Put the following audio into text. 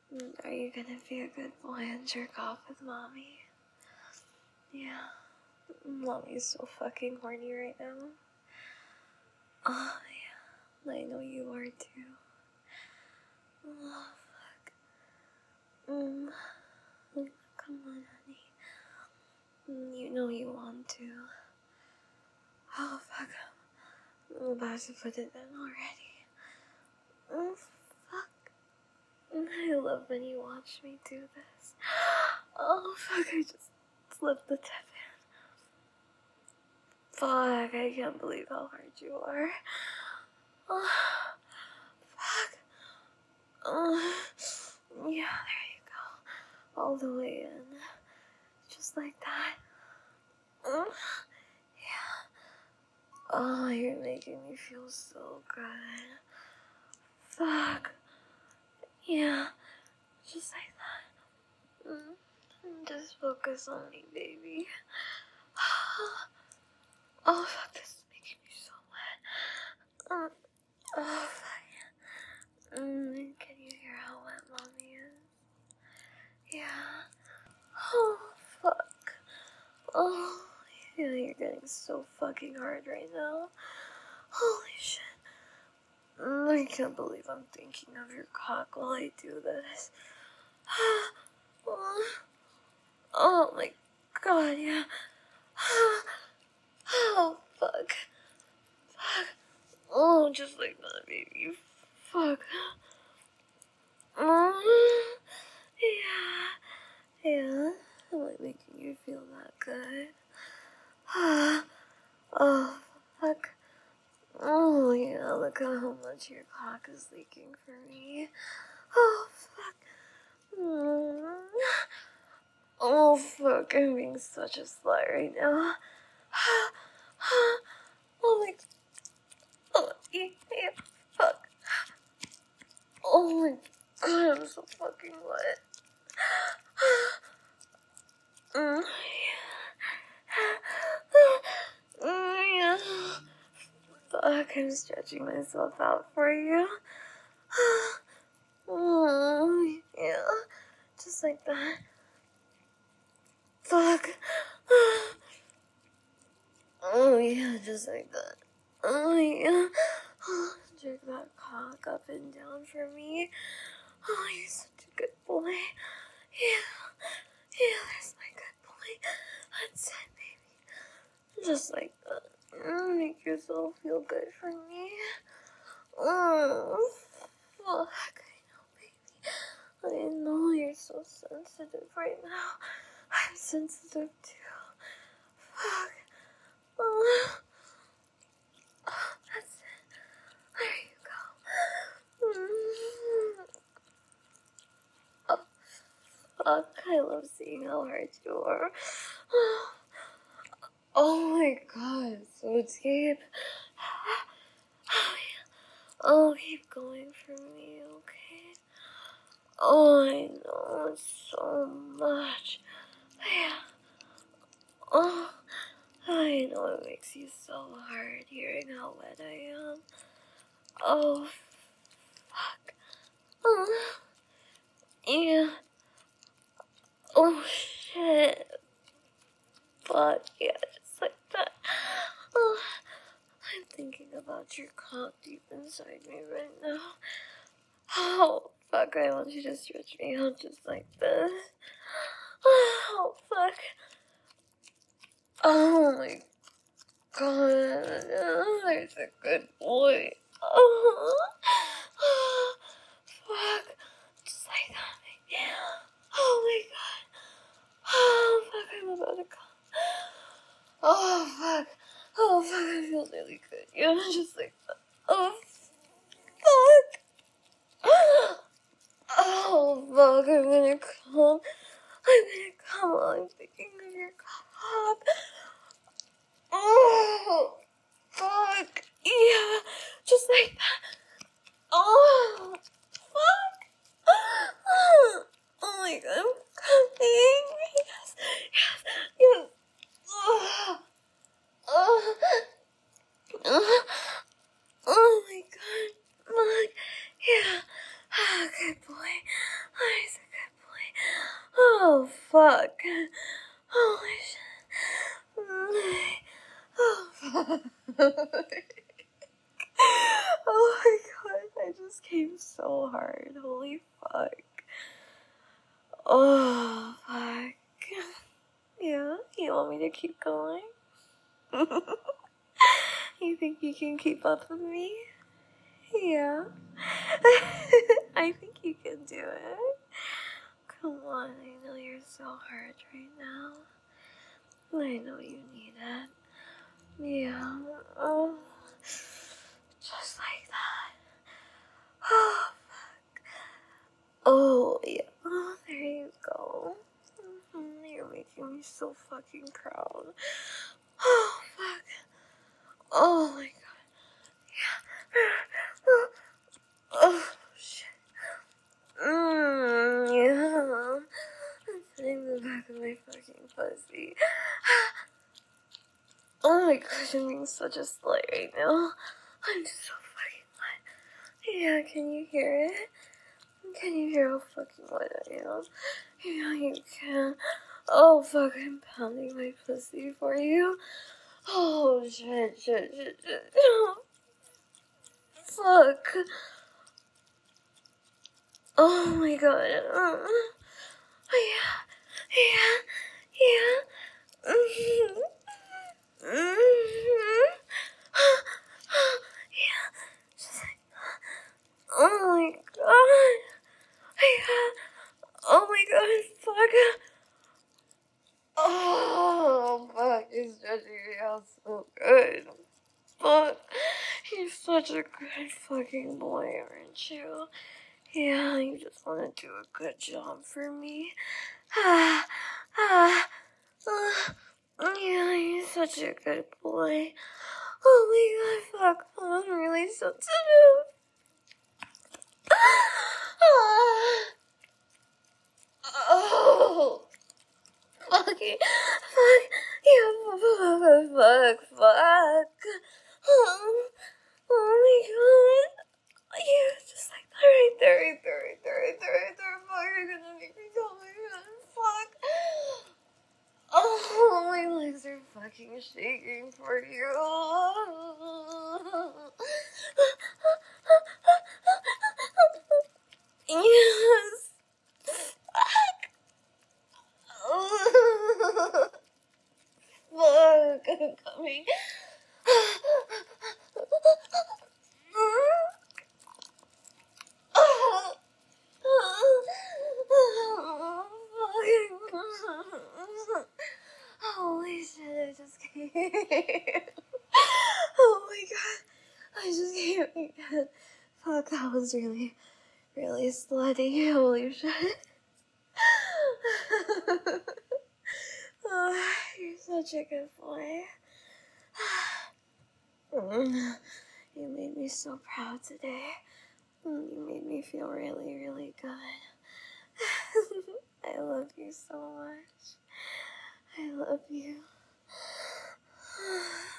Are you gonna be a good boy and jerk off with mommy? Yeah. Mommy's so fucking horny right now. Oh, yeah. I know you are too. Oh, fuck. Come on, honey. You know you want to. Oh, fuck. I'm about to put it in already. Oh, fuck. I love when you watch me do this. Oh, fuck. I just slipped the tip in. Fuck. I can't believe how hard you are. Oh, fuck. Oh, yeah, there you go. All the way in. Just like that. Oh, yeah. Oh, you're making me feel so good. Fuck. Yeah. Just like that. Just focus on me, baby. Oh, fuck. This is making me so wet. Oh, fuck. Can you hear how wet mommy is? Yeah. Oh, fuck. Oh, yeah, you're getting so fucking hard right now. Holy shit. I can't believe I'm thinking of your cock while I do this. Oh my god, yeah. Oh, fuck. Fuck. Oh, just like that, baby. Fuck. Yeah. Yeah. I'm like making you feel that good. Oh, fuck. Oh, yeah, look at how much your cock is leaking for me. Oh, fuck. Oh, fuck, I'm being such a slut right now. Oh, my... Oh, yeah, fuck. Oh, my God, I'm so fucking wet. Yeah. Fuck, I'm stretching myself out for you. Oh, yeah. Just like that. Fuck. Oh, yeah, just like that. Oh, yeah. Jerk that cock up and down for me. Oh, you're such a good boy. Yeah. Yeah, that's my good boy. That's it, baby. Just like that. Make yourself feel good for me. Oh, fuck. I know, baby. I know you're so sensitive right now. I'm sensitive too. Fuck. Oh, that's it. There you go. Oh, fuck. I love seeing how hard you are. Oh my god, so deep. Oh, yeah. Oh, keep going for me, okay? Oh, I know, it's so much. Yeah. Oh, I know it makes you so hard hearing how wet I am. Oh, fuck. Oh, yeah. Oh, shit. Fuck, yeah, just like that. Oh, I'm thinking about your cock deep inside me right now. Oh, fuck, I want you to stretch me out just like this. Oh, fuck. Oh my god. There's a good boy. Oh, fuck. Just like that. Oh my god. Oh, fuck, I'm about to come. Oh, fuck. Oh, fuck, I feel really good. Yeah, just like that. Oh, fuck. Oh, fuck, I'm gonna come. While I'm thinking of your cock. Oh, fuck. Yeah, just like that. Oh, fuck. Oh my god, I'm coming. Yes, yes, yes. Oh, oh, oh my god. Look, yeah. Oh, good boy. I'm Oh, fuck. Holy shit. Oh, fuck. Oh my god, I just came so hard. Holy fuck. Oh, fuck. Yeah, you want me to keep going? You think you can keep up with me? Yeah. I think you can do it. Come on, I know you're so hard right now. I know you need it. Yeah. Oh. Just like that. Oh, fuck. Oh, yeah. Oh, there you go. You're making me so fucking proud. Oh, fuck. Oh, my god. Yeah. Oh, shit. Yeah. I'm sitting in the back of my fucking pussy. Oh my gosh, I'm being such a slut right now. I'm so fucking wet. Yeah, can you hear it? Can you hear how fucking wet I am? Yeah, you can. Oh fuck, I'm pounding my pussy for you. Oh shit. Fuck. Oh my god. Yeah. Yeah. Just like, oh my god. Yeah. Oh my god, fuck. Oh, fuck, you're stretching me out so good. Fuck, you're such a good fucking boy, aren't you? Yeah, you just want to do a good job for me. Yeah, you're such a good boy. Oh my god, fuck, I'm really sensitive. Oh. Fucking, fuck, yeah, fuck. Oh my god. Yeah, just like that right there. Fuck, you're gonna make me go, oh my god, fuck. Oh, my legs are fucking shaking for you. Yes. Fuck, I'm coming. Holy shit, I just came. Oh my god, I just came again. Fuck, that was really slutty. Holy shit. Oh, you're such a good boy. You made me so proud today. You made me feel really good. I love you so much. I love you.